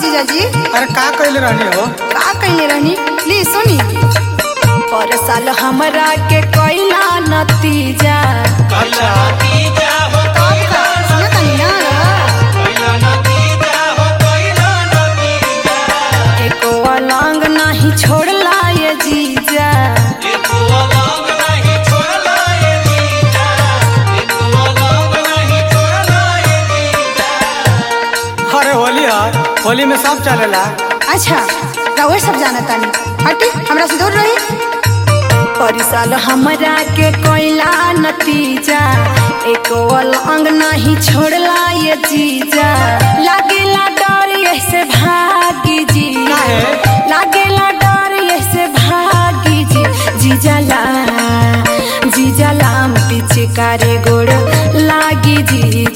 जीजाजी। अरे का कइले रहनी हो? का कइले रहनी ली सुनी। पर साल हमरा के कोइला नतीजा। अच्छा सुना तानी ना एको अलंग नहीं छोड़ला ये जीजा। अरे होली है, होली में सब चलेला। अच्छा रउआ सब जाना तानी हटी हमरा से दूर रही। पर साल हमरा के कोइला नतीजा एको अलंग नहीं छोड़ला ये जीजा। लागेला डर ऐसे भागी जी, काहे? लागेला डर ऐसे भागी जी। जीजा लाम पीछे कारे गोड़ लागी जी।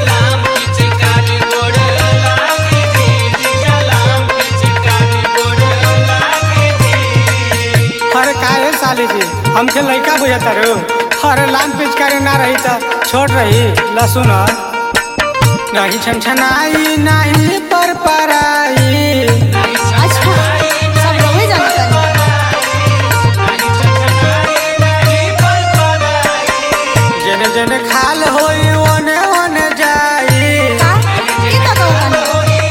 अरे काहे साली जी, हमके लइका बुझता रो। अरे लाम पिचकारी ना रही तो छोड़ रही। लहसुन नहीं छनछनाई नहीं पर पराई। अच्छा सब रउए जाना तानी। जेने जेने खाल होई ओने ओने जाई। का ई का कहतानी।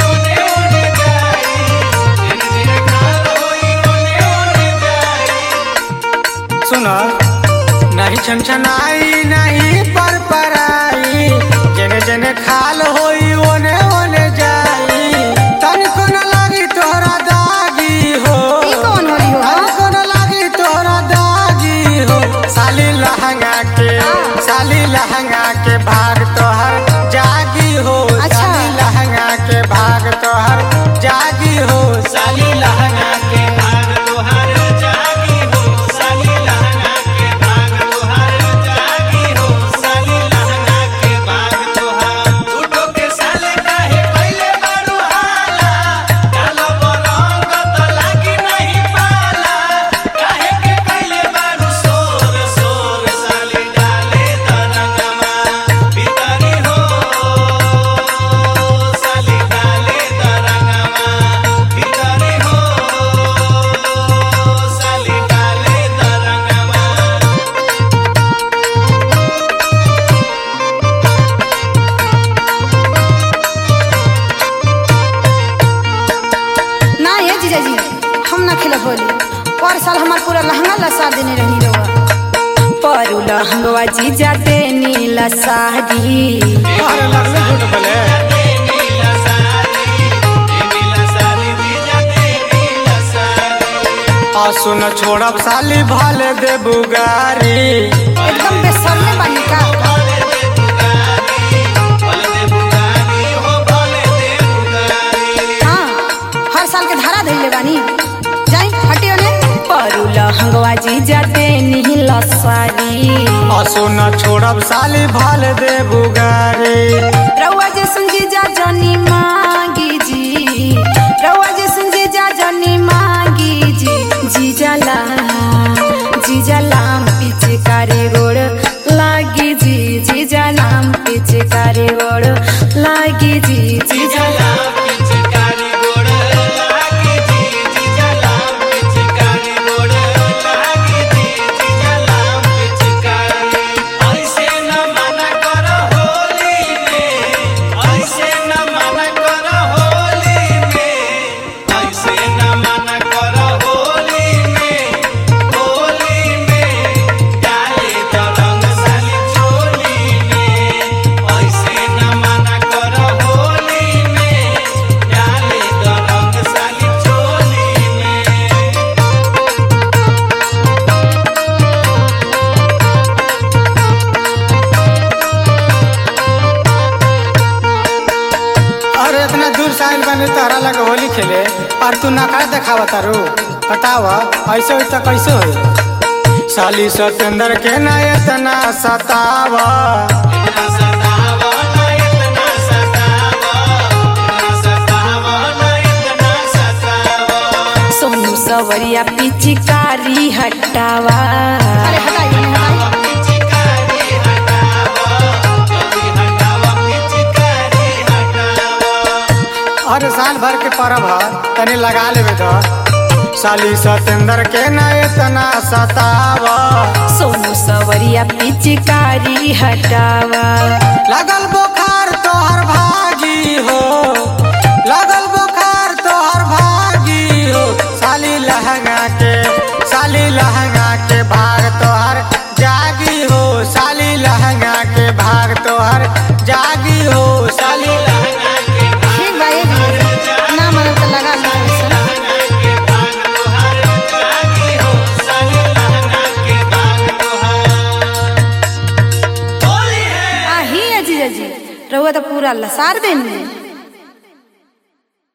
सुनो नहीं छनछनाई नहीं पर पराई। जेने जेने खाल होई ओने ओने जाई। तनिको न लागी तोरा दागी हो, ई कौन होली हो? तनिको न लागी तोरा दागी हो। साली लहंगा के भाग तोहर जागी हो। अच्छा। साली लहंगा के भाग तोहर जागी हो। साली लहंगा के भाग तोहर जागी हो। साली लहंगा के भाग तोहर जागी हो। साली लहंगा के भाग तोहर झूठो के साले काहे पहले बारू हाला। कालो बरंग तो लागी नहीं पाला। काहे के पहले बारू सोर सोर। साली डाले तरंगमा भीतरी हो। साली डाले तरंगमा भीतरी हो। साली डाले तरंगमा। ना ये जीजाजी हम ना खेलब होली। पर साल हमार पूरा लहंगा लसा देने रहनी रउआ। परू लहंगवा जीजा देनी लसारी। अरे लगले झूठ बोले। सुन छोड़ब साली भले दे बुगारी। एकदम बेशर्मे बानी का। हाँ हर साल के धारा धइले बानी। जाई हटियो ने। परू लहंगवा जीजा देनी लसारी। सुन छोड़ब साली भले दे बुगारी। रउआ जे सुन जीजा जनी मांगी जी। रउआ जे सुन जीजा जनी मांगी जी। जीजा लाम पीछे कारे गोड़ लागी जी। जीजा लाम पीछे कारे गोड़ लागी जी। जीजा लाम पीछे कारे गोड़ लागी जी। जीजा लाम पीछे कारे गोड़ लागी जी। जीजा लाम पीछे कारे। ऐसे न मना कर होली में। ऐसे न मना कर होली में। ऐसे न मना कर होली में। होली में डाले तो रंग साली चोली में। ऐसे न मना कर होली में। डाले तो रंग साली चोली में। अरे इतना दूर से आइल बानी तोहरा लगे होली खेले और तू नखरा देखावा तारू। बतावा ऐसे हुई तो कैसे हुई? साली सतेंद्र के ना इतना सतावा। सोनू सवरिया पिचकारी हटावा। अरे हटाइए हर साल भर के परब ह तनी लगा लेवे तो साली सतेंद्र के न इतना सतावा सोनू सवरिया पिचकारी हटावा लगल बुखार तोहर भागी हो लगल बुखार तोहर भागी हो साली लहंगा के भाग तोहर जागी हो साली लहंगा के भाग तोहर जागी हो साली लहंगा के ठीक भाई ना मन तो लगा आही अजी रहुआ तो पूरा लसार देने